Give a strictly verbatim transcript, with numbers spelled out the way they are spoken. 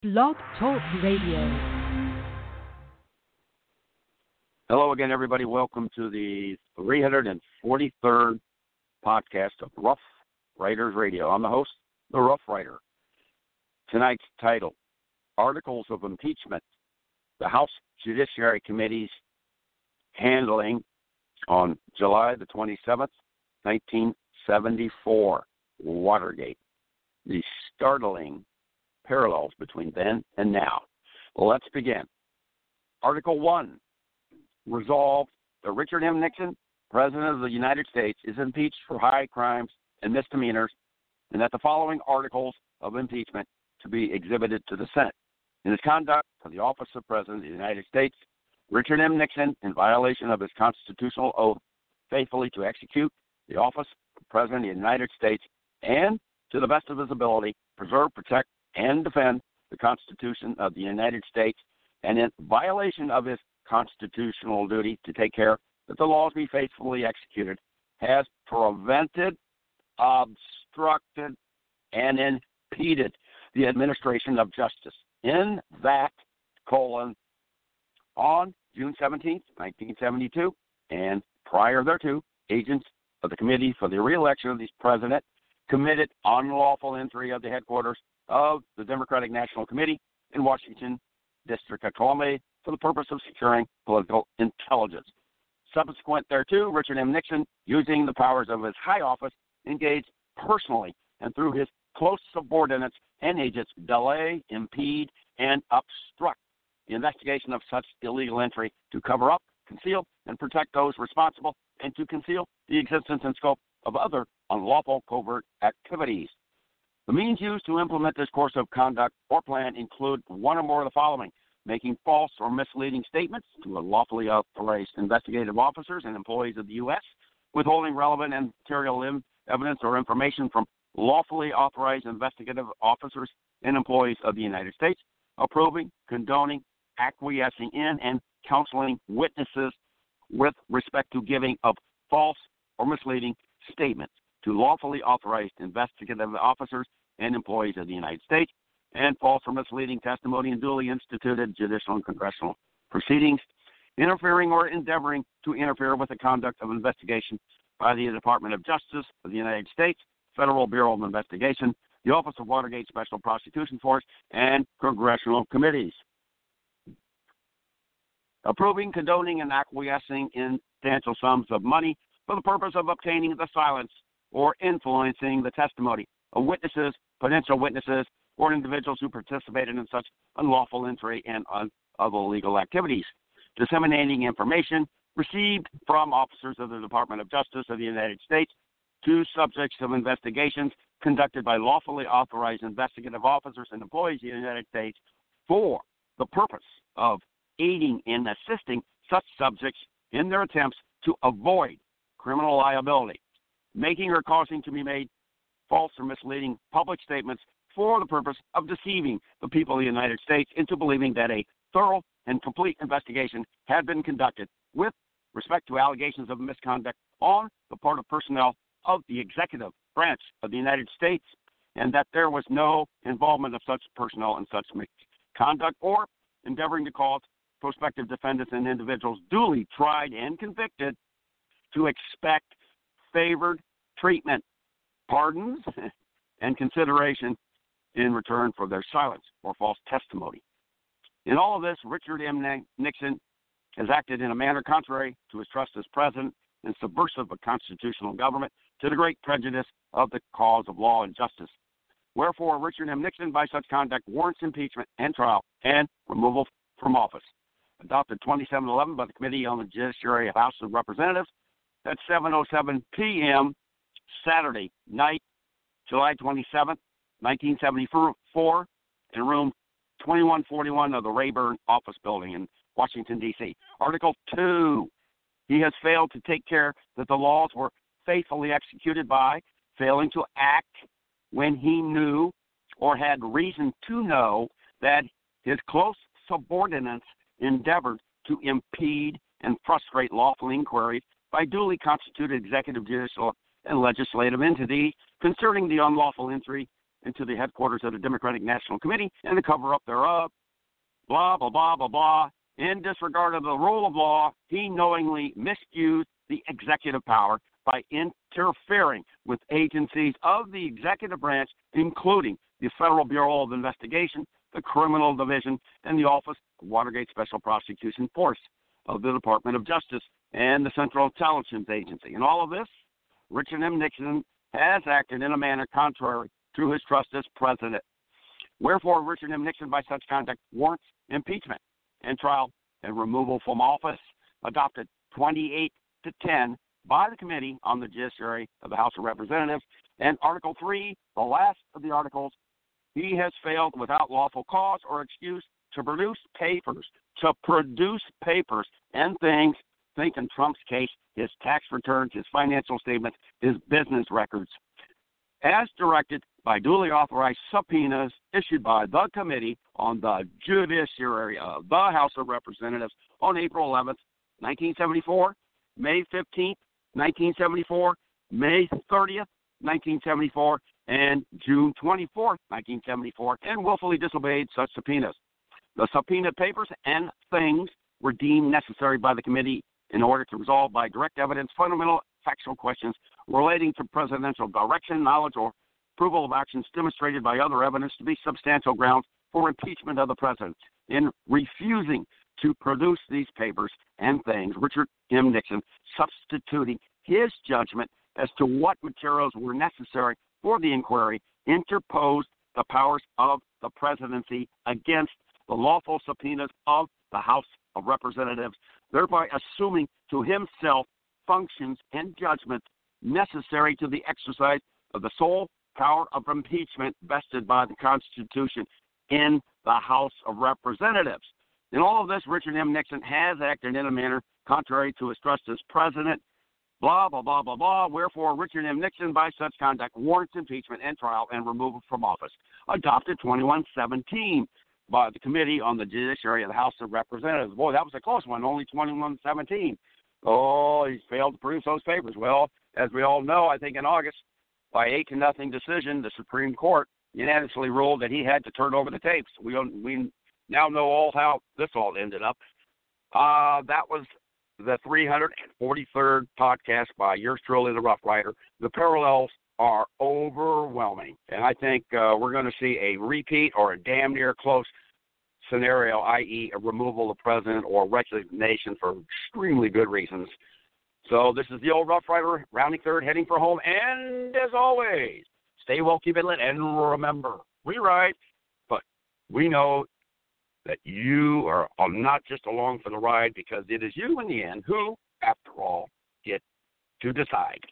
Blog Talk Radio. Hello again, everybody. Welcome to the three hundred forty-third podcast of Rough Riders Radio. I'm the host, the Rough Rider. Tonight's title, Articles of Impeachment. The House Judiciary Committee's handling on July the twenty-seventh, nineteen seventy-four, Watergate. The startling parallels between then and now. Well, let's begin. Article one. Resolved that Richard M. Nixon, President of the United States, is impeached for high crimes and misdemeanors, and that the following articles of impeachment to be exhibited to the Senate. In his conduct for the office of President of the United States, Richard M. Nixon, in violation of his constitutional oath, faithfully to execute the office of President of the United States and, to the best of his ability, preserve, protect, and defend the Constitution of the United States, and in violation of his constitutional duty to take care that the laws be faithfully executed, has prevented, obstructed, and impeded the administration of justice. In that, colon, on June seventeenth, nineteen seventy-two, and prior thereto, agents of the Committee for the Reelection of the President committed unlawful entry of the headquarters of the Democratic National Committee in Washington, District of Columbia, for the purpose of securing political intelligence. Subsequent thereto, Richard M. Nixon, using the powers of his high office, engaged personally and through his close subordinates and agents, delay, impede, and obstruct the investigation of such illegal entry to cover up, conceal, and protect those responsible, and to conceal the existence and scope of other unlawful covert activities. The means used to implement this course of conduct or plan include one or more of the following: making false or misleading statements to lawfully authorized investigative officers and employees of the U S, withholding relevant and material evidence or information from lawfully authorized investigative officers and employees of the United States, approving, condoning, acquiescing in, and counseling witnesses with respect to giving of false or misleading statements to lawfully authorized investigative officers and employees of the United States, and false or misleading testimony in duly instituted judicial and congressional proceedings, interfering or endeavoring to interfere with the conduct of investigation by the Department of Justice of the United States, Federal Bureau of Investigation, the Office of Watergate Special Prosecution Force, and congressional committees. Approving, condoning, and acquiescing in substantial sums of money for the purpose of obtaining the silence or influencing the testimony of witnesses, potential witnesses, or individuals who participated in such unlawful entry and other illegal activities. Disseminating information received from officers of the Department of Justice of the United States to subjects of investigations conducted by lawfully authorized investigative officers and employees of the United States for the purpose of aiding and assisting such subjects in their attempts to avoid criminal liability, making or causing to be made false or misleading public statements for the purpose of deceiving the people of the United States into believing that a thorough and complete investigation had been conducted with respect to allegations of misconduct on the part of personnel of the executive branch of the United States, and that there was no involvement of such personnel in such misconduct, or endeavoring to cause prospective defendants and individuals duly tried and convicted to expect favored treatment, pardons, and consideration in return for their silence or false testimony. In all of this, Richard M. Nixon has acted in a manner contrary to his trust as president and subversive of constitutional government, to the great prejudice of the cause of law and justice. Wherefore, Richard M. Nixon, by such conduct, warrants impeachment and trial and removal from office. Adopted twenty-seven eleven by the Committee on the Judiciary of House of Representatives at seven oh seven p.m. Saturday night, July twenty-seventh, nineteen seventy-four, in room twenty-one forty-one of the Rayburn Office Building in Washington, D C Article two. He has failed to take care that the laws were faithfully executed by failing to act when he knew or had reason to know that his close subordinates endeavored to impede and frustrate lawful inquiries by duly constituted executive, judicial, and legislative entities concerning the unlawful entry into the headquarters of the Democratic National Committee and the cover-up thereof. Blah, blah, blah, blah, blah. In disregard of the rule of law, he knowingly misused the executive power by interfering with agencies of the executive branch, including the Federal Bureau of Investigation, the Criminal Division, and the Office of Watergate Special Prosecution Force of the Department of Justice and the Central Intelligence Agency. In all of this, Richard M. Nixon has acted in a manner contrary to his trust as president. Wherefore, Richard M. Nixon, by such conduct, warrants impeachment and trial and removal from office, adopted twenty-eight to ten by the Committee on the Judiciary of the House of Representatives. And Article three, the last of the articles, he has failed without lawful cause or excuse to produce papers, to produce papers and things, think in Trump's case, his tax returns, his financial statements, his business records, as directed by duly authorized subpoenas issued by the Committee on the Judiciary of the House of Representatives on April eleventh, nineteen seventy-four, May fifteenth, nineteen seventy-four, May thirtieth, nineteen seventy-four, and June twenty-fourth, nineteen seventy-four, and willfully disobeyed such subpoenas. The subpoenaed papers and things were deemed necessary by the committee in order to resolve by direct evidence fundamental factual questions relating to presidential direction, knowledge, or approval of actions demonstrated by other evidence to be substantial grounds for impeachment of the president. In refusing to produce these papers and things, Richard M. Nixon, substituting his judgment as to what materials were necessary for the inquiry, interposed the powers of the presidency against the lawful subpoenas of the House of Representatives, thereby assuming to himself functions and judgments necessary to the exercise of the sole power of impeachment vested by the Constitution in the House of Representatives. In all of this, Richard M. Nixon has acted in a manner contrary to his trust as president, blah, blah, blah, blah, blah. Wherefore, Richard M. Nixon, by such conduct, warrants impeachment and trial and removal from office. Adopted twenty-one seventeen by the Committee on the Judiciary of the House of Representatives. Boy, that was a close one, only twenty-one seventeen. Oh, he failed to produce those papers. Well, as we all know, I think in August, by eight to nothing decision, the Supreme Court unanimously ruled that he had to turn over the tapes. We don't, we now know all how this all ended up. Uh, that was the three hundred forty-third podcast by yours truly, the Rough Rider. The parallels are overwhelming, and I think uh, we're going to see a repeat or a damn near close scenario, that is a removal of the president or resignation for extremely good reasons. So this is the old Rough Rider, rounding third, heading for home, and as always, stay well, keep it lit, and remember, we ride, but we know that you are not just along for the ride, because it is you in the end who, after all, get to decide.